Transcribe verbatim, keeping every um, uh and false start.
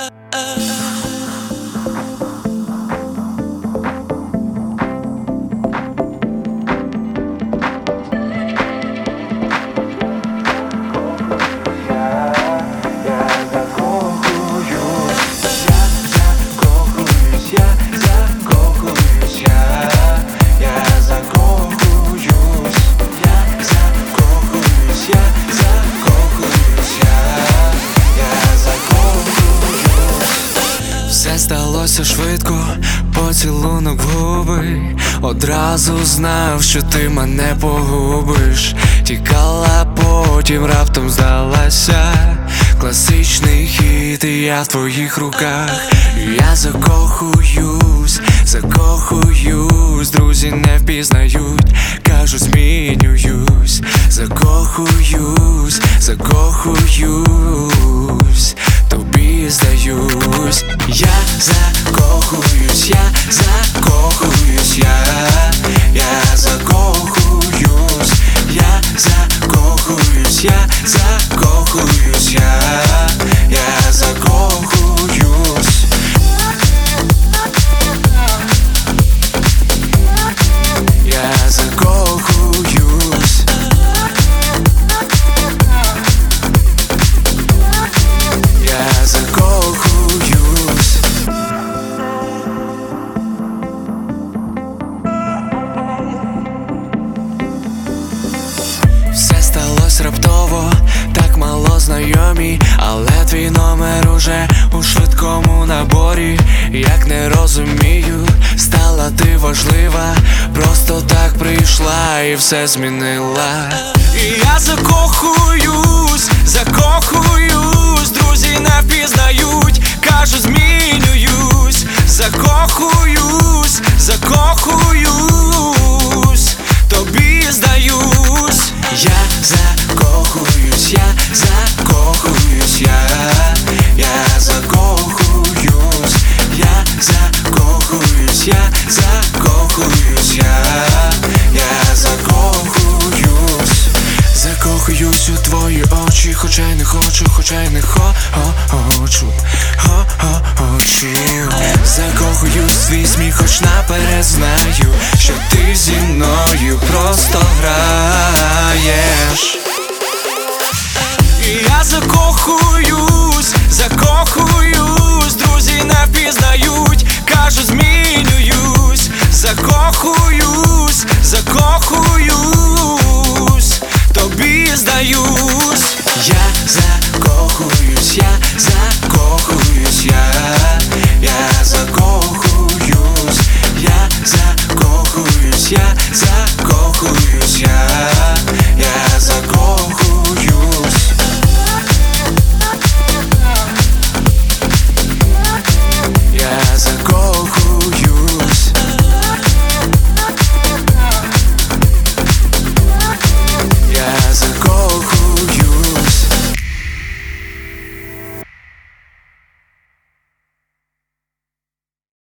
Все сталося швидко, поцілунок в губи. Одразу знав, що ти мене погубиш. Тікала, потім раптом здалася. Класичний хіт, і я в твоїх руках. Я закохуюсь, закохуюсь. Друзі не впізнають, кажуть змінююсь. Закохуюсь, закохуюсь. Тобі здаюсь. Я закохуюсь, я закохуюсь, я, я закохуюсь, я закохуюсь, я закохуюсь, я, я закохуюсь. Я закохуюсь. Я закохуюсь. Все сталося раптово, так мало знайомі, але твій номер уже у швидкому наборі. Як не розумію, стала ти важлива, просто так прийшла і все змінила. І я закохуюсь, закохуюсь. Друзі не впізнають, кажуть змінююсь. Закохуюсь, закохуюсь. Тобі здаюсь. Я закохуюсь, я закохуюсь, я, я закохуюсь, я закохуюсь, я закохуюсь, я, я закохуюсь. Закохуюсь у твої очі, хоча й не хочу, хоча й не хо-хо-хочу, хо-хо-хочу. Закохуюсь в твій сміх, хоч наперед знаю, що ти зі мною просто граєш. І я закохуюсь, закохуюсь. Друзі не впізнають, кажуть змінююсь. Закохуюсь, закохуюсь. Тобі здаюсь. Я закохуюсь, я закохуюсь, я, я закохуюсь, я закохуюсь, я закохуюсь, я.